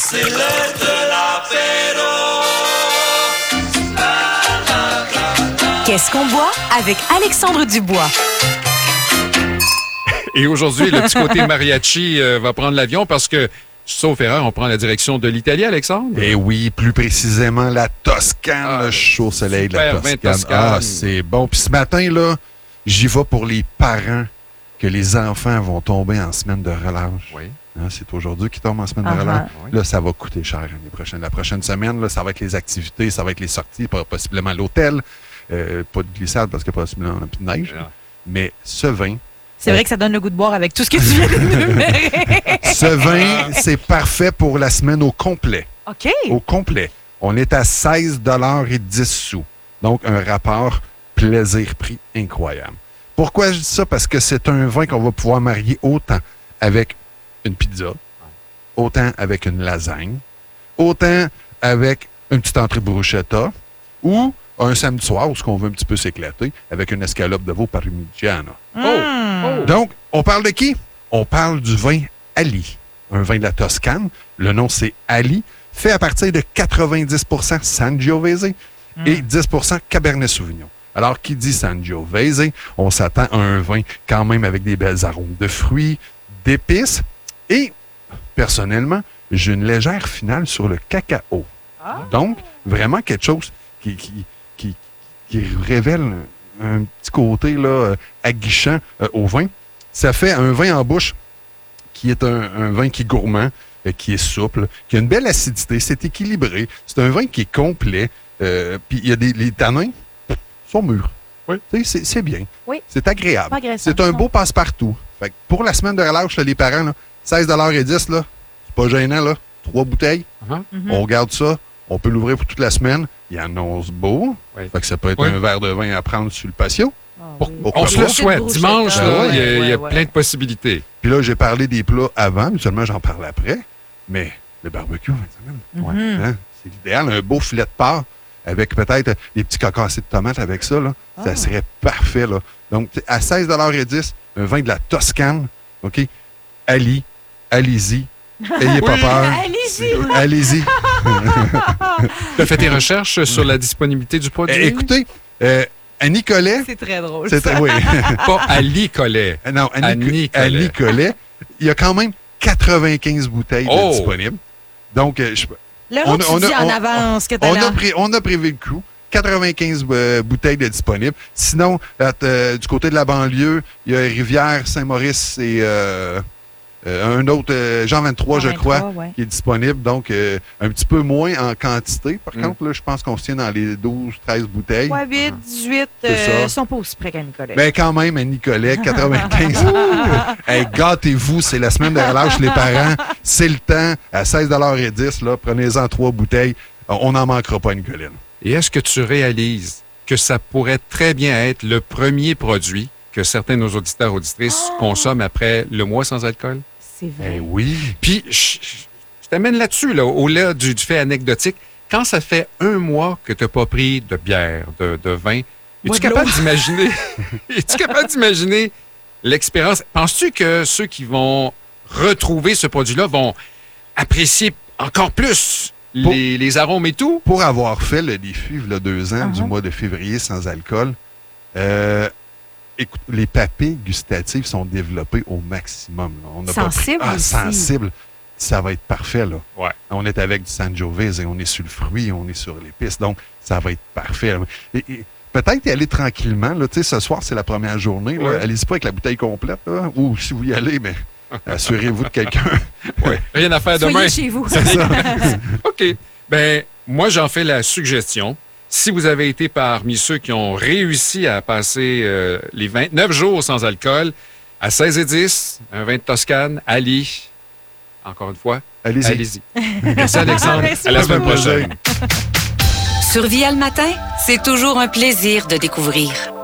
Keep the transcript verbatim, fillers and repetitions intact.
c'est l'heure de l'apéro. Qu'est-ce qu'on boit avec Alexandre Dubois? Et aujourd'hui, le petit côté mariachi euh, va prendre l'avion parce que, sauf erreur, on prend la direction de l'Italie, Alexandre. Eh oui, plus précisément la Toscane, Ah, le chaud soleil de la super vin Toscane. Toscane. Ah, c'est bon. Puis ce matin, là, j'y vais pour les parents que les enfants vont tomber en semaine de relâche. Oui. Hein, c'est aujourd'hui qu'ils tombent en semaine de Uh-huh. relâche. Oui. Là, ça va coûter cher l'année prochaine. La prochaine semaine, là, ça va être les activités, ça va être les sorties, possiblement l'hôtel. Euh, pas de glissade parce que possiblement on n'a plus de neige. Ah. Mais ce vin, C'est vrai que ça donne le goût de boire avec tout ce que tu viens d'énumérer. ce vin, c'est parfait pour la semaine au complet. OK. Au complet. On est à seize dollars et dix sous. Donc, un rapport plaisir-prix incroyable. Pourquoi je dis ça? Parce que c'est un vin qu'on va pouvoir marier autant avec une pizza, autant avec une lasagne, autant avec une petite entrée bruschetta ou un samedi soir où on veut un petit peu s'éclater avec une escalope de veau parmigiana. Oh! Oh! Donc, on parle de qui? On parle du vin Ali, un vin de la Toscane. Le nom, c'est Ali, fait à partir de quatre-vingt-dix pour cent Sangiovese et dix pour cent Cabernet Sauvignon. Alors, qui dit Sangiovese, on s'attend à un vin quand même avec des belles arômes de fruits, d'épices et, personnellement, j'ai une légère finale sur le cacao. Donc, vraiment quelque chose qui, qui, qui, qui révèle un, un petit côté là, euh, aguichant euh, au vin. Ça fait un vin en bouche qui est un, un vin qui est gourmand, euh, qui est souple, qui a une belle acidité, c'est équilibré. C'est un vin qui est complet. Euh, Puis il y a des les tanins sont mûrs. Oui. Tu sais, C'est c'est bien. Oui. C'est agréable. Pas agressant. C'est un beau passe-partout. Fait que pour la semaine de relâche, là, les parents, là, seize dollars et dix, là, c'est pas gênant, là. Trois bouteilles. Uh-huh. On regarde ça. On peut l'ouvrir pour toute la semaine. Il annonce beau. Oui. Fait que ça peut être Oui. un verre de vin à prendre sur le patio. Pour- Pourquoi on se pas? le souhaite. Dimanche, là, il y a, il y a Ouais, plein de possibilités. Puis là, j'ai parlé des plats avant, mais seulement j'en parle après. Mais le barbecue, en fin de semaine, Mhm. hein, c'est l'idéal. Un beau filet de porc avec peut-être des petits cocassés de tomates avec ça, là, ça serait parfait. Là. Donc, t'sais, à seize dollars et dix, un vin de la Toscane, OK? Ali, allez-y. Ayez pas Oui. peur. Allez-y. Allez-y. Tu as fait tes recherches sur la disponibilité du produit? Eh, écoutez, euh, à Nicolet, C'est très drôle. c'est ça. oui. Pas Ali Collet. non, à, À Nic- Nicolet. à Nicolet, il y a quand même quatre-vingt-quinze bouteilles de Oh. disponibles. Donc, euh, je, Là, On a- tu on a- dis en on- avance que t'as on, l'air. a pré- on a prévu le coup. quatre-vingt-quinze euh, bouteilles de disponibles. Sinon, à- euh, du côté de la banlieue, il y a Rivière, Saint-Maurice et euh, euh, un autre, euh, Jean vingt-trois, je crois, ouais. qui est disponible. Donc, euh, un petit peu moins en quantité. Par Mm. contre, là, je pense qu'on se tient dans les douze treize bouteilles. Ouais, huit, dix-huit, C'est euh, ça. sont pas aussi près qu'à Nicolas. Ben quand même, à Nicolet, quatre-vingt-quinze. Hey, gâtez-vous, c'est la semaine de relâche, les parents. C'est le temps. À seize dollars et dix, là, prenez-en trois bouteilles. On n'en manquera pas à Nicolet. là. Et est-ce que tu réalises que ça pourrait très bien être le premier produit que certains de nos auditeurs auditrices consomment après le mois sans alcool? C'est vrai. Ben oui. Puis, je, je- je t'amène là-dessus, là, au-delà du, du fait anecdotique. Quand ça fait un mois que tu n'as pas pris de bière, de, de vin, Bois es-tu de l'eau. capable d'imaginer es-tu capable d'imaginer l'expérience? Penses-tu que ceux qui vont retrouver ce produit-là vont apprécier encore plus Pour- les, les arômes et tout? Pour avoir fait le défi, il y a deux ans, du Uh-huh. mois de février sans alcool, euh, écoute, les papilles gustatives sont développées au maximum. là. On n'a pas pris- Sensible Ah, aussi. sensible. Ça va être parfait, là. Ouais. On est avec du Sangiovese et on est sur le fruit, on est sur l'épice. Donc, ça va être parfait. là. Et- et peut-être y aller tranquillement. Là. Tu sais, ce soir, c'est la première journée. là. Ouais. Allez-y pas avec la bouteille complète. Là. Ou si vous y allez, mais assurez-vous de quelqu'un. Ouais. Rien à faire Soyez demain. chez vous. OK. Ben, moi, j'en fais la suggestion. Si vous avez été parmi ceux qui ont réussi à passer euh, les vingt-neuf jours sans alcool, à seize et dix, un vin de Toscane, Ali, encore une fois, Allez-y. allez-y. Merci, Alexandre. Merci À la semaine beaucoup. prochaine. Sur Via le matin, c'est toujours un plaisir de découvrir.